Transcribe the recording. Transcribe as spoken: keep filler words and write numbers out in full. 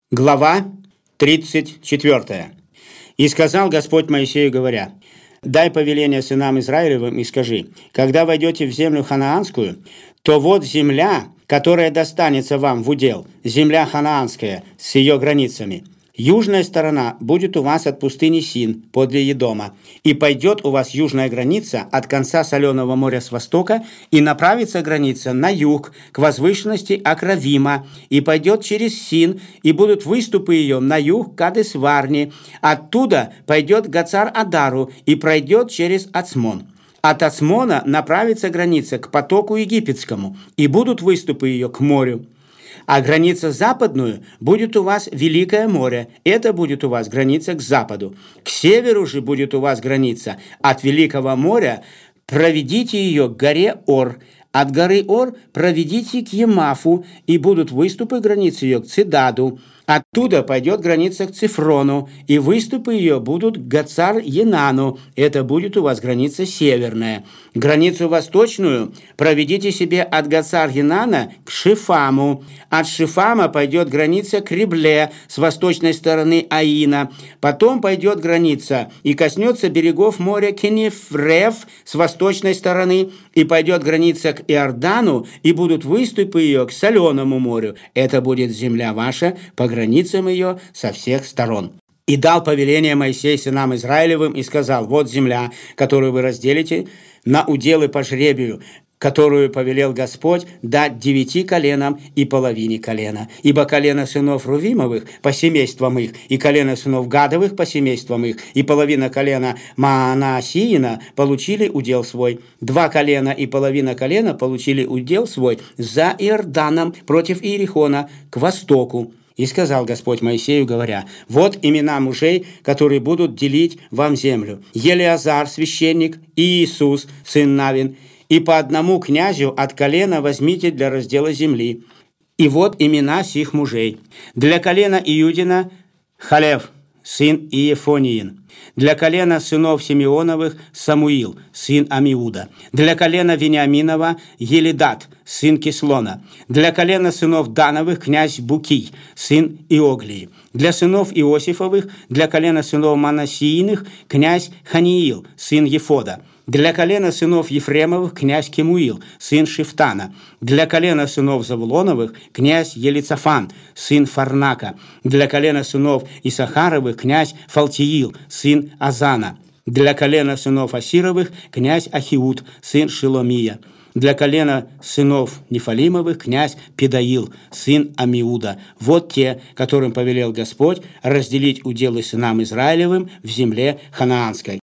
Глава тридцать четвёртая. «И сказал Господь Моисею, говоря: дай повеление сынам Израилевым и скажи: когда войдете в землю ханаанскую, то вот земля, которая достанется вам в удел, земля ханаанская с ее границами. Южная сторона будет у вас от пустыни Син, подле Едома, и пойдет у вас южная граница от конца Соленого моря с востока, и направится граница на юг, к возвышенности Акравима, и пойдет через Син, и будут выступы ее на юг Кадес-Варни. Оттуда пойдет Гацар-Адару, и пройдет через Ацмон. От Ацмона направится граница к потоку египетскому, и будут выступы ее к морю. А граница западную будет у вас Великое море. Это будет у вас граница к западу. К северу же будет у вас граница от Великого моря. Проведите ее к горе Ор. От горы Ор проведите к Емафу, и будут выступы границы ее к Цедаду. Оттуда пойдет граница к Цифрону, и выступы ее будут к Гацар-Енану. Это будет у вас граница северная. Границу восточную проведите себе от Гацар-Енана к Шифаму. От Шифама пойдет граница к Рибле с восточной стороны Аина. Потом пойдет граница и коснется берегов моря Кенефрев с восточной стороны, и пойдет граница к Иордану, и будут выступы ее к Соленому морю. Это будет земля ваша по границам ее со всех сторон. И дал повеление Моисей сынам Израилевым и сказал: вот земля, которую вы разделите на уделы по жребию, которую повелел Господь дать девяти коленам и половине колена. Ибо колено сынов Рувимовых по семействам их, и колено сынов Гадовых по семействам их, и половина колена Маанасиина получили удел свой. Два колена и половина колена получили удел свой за Иорданом против Иерихона к востоку. И сказал Господь Моисею, говоря: вот имена мужей, которые будут делить вам землю: Елиазар, священник, и Иисус, сын Навин. И по одному князю от колена возьмите для раздела земли. И вот имена сих мужей: для колена Иудина Халев, сын Иефониин; для колена сынов Симеоновых Самуил, сын Амиуда; для колена Вениаминова Елидат, сын Кислона; для колена сынов Дановых князь Букий, сын Иоглии; для сынов Иосифовых, для колена сынов Манасииных князь Ханиил, сын Ефода; для колена сынов Ефремовых князь Кемуил, сын Шифтана; для колена сынов Завулоновых князь Елицафан, сын Фарнака; для колена сынов Исахаровых князь Фалтиил, сын Азана; для колена сынов Асировых князь Ахиуд, сын Шиломия; для колена сынов Нефалимовых князь Педаил, сын Амиуда. Вот те, которым повелел Господь разделить уделы сынам Израилевым в земле ханаанской.